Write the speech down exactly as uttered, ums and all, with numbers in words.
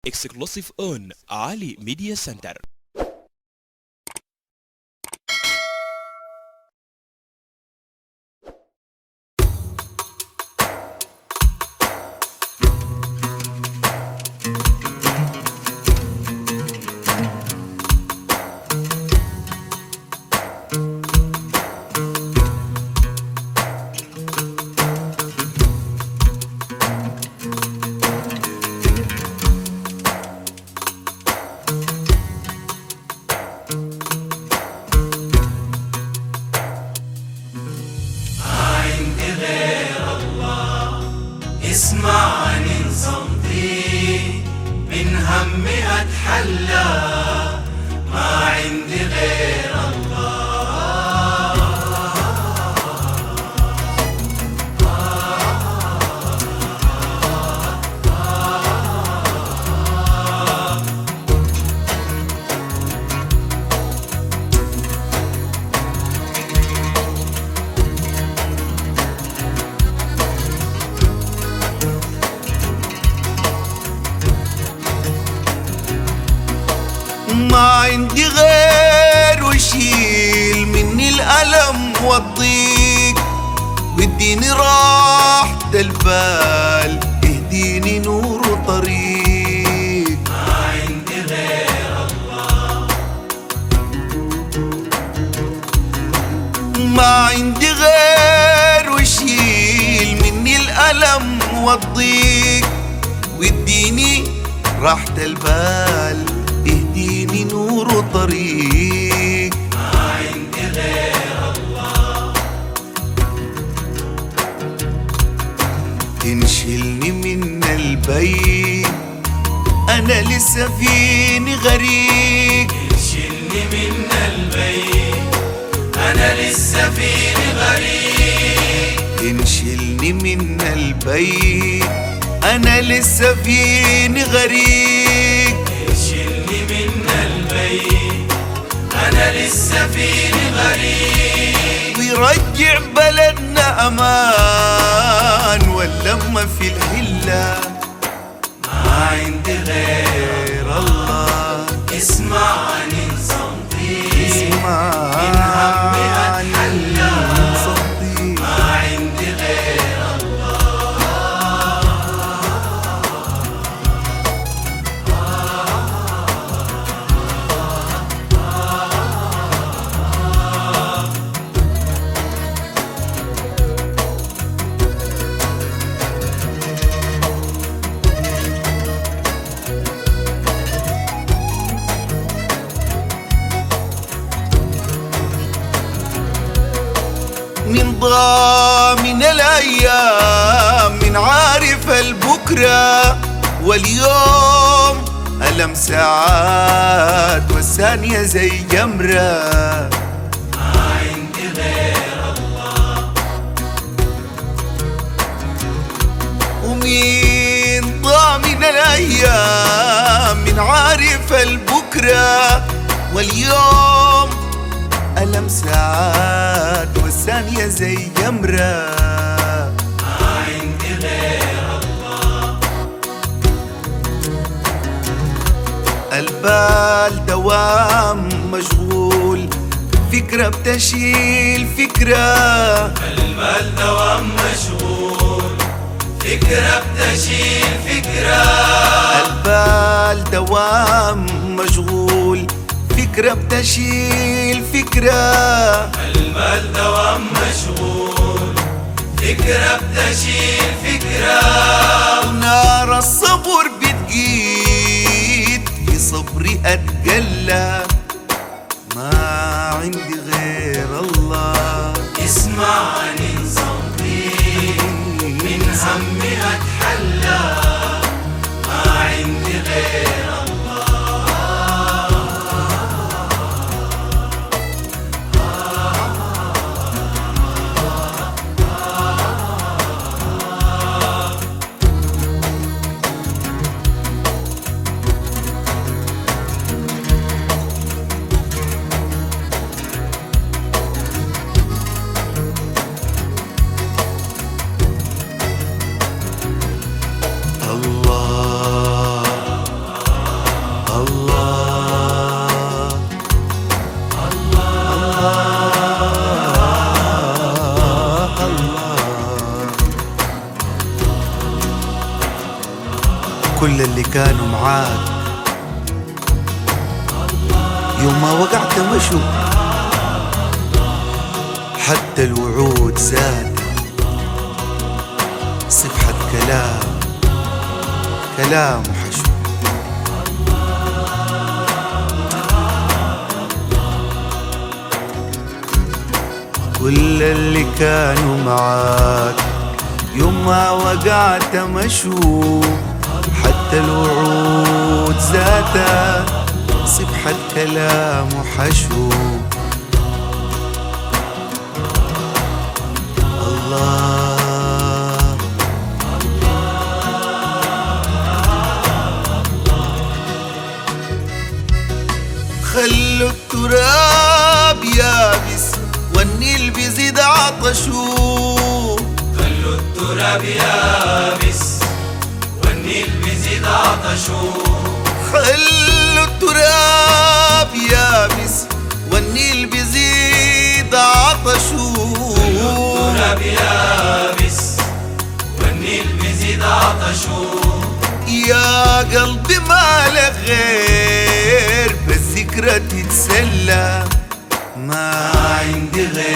Exclusive on Ali Media Center. اسمعني صمتي من همي اتحلى، ما عندي غير الله. ما عندي غير ويشيل مني الألم والضيق، واديني راحة البال، اهديني نور وطريق. ما عندي غير الله، ما عندي غير ويشيل مني الألم والضيق، واديني راحة البال، اهديني نور وطريق. ما عندي غير الله، تنشلني من البيت انا لسه فيني غريق. تنشلني من البيت انا لسه فيني غريق. تنشلني من البيت انا لسه فيني غريق. من البيت أنا لسه فيني غريب، ويرجع بلدنا أمان واللمة في الحلة. ما عندي غير الله، اسمعني صمتي، اسمعني من همي أتحلى، صمتي. ما عندي غير من ضامن الأيام، من عارف البكرة واليوم، ألم ساعات والثانية زي جمرة. ما عندي غير الله، ومين ضامن الأيام، من عارف البكرة واليوم، ألم ساعات والثانية زي جمرة. ما عندي غير الله، البال دوام مشغول، فكرة بتشيل فكرة. البال دوام مشغول، فكرة بتشيل فكرة. البال دوام مشغول، فكرة بتشيل فكرة. البال دوام مشغول، فكرة بتشيل فكرة. نار الصبر بتقيد، في صبري أتقلى. ما عندي غير الله، اسمعني صمتي من همي أتحلى. ما عندي غير كانوا معاك يوم ما وقعت مشوا، حتى الوعود زادت صفحة كلام كلام وحشو. كل اللي كانوا معاك يوم ما وقعت مشوا، حتى الوعود زادت صفحة كلام وحشو. الله خلوا التراب يابس والنيل بيزيد عطشو. خلوا التراب يابس والنيل بيزيد عطشو. خلوا التراب يابس والنيل بيزيد عطشو. خلوا التراب يابس والنيل بيزيد عطشو. يا قلبي ما لك غير بالذكرى تتسلى، ما عندي غير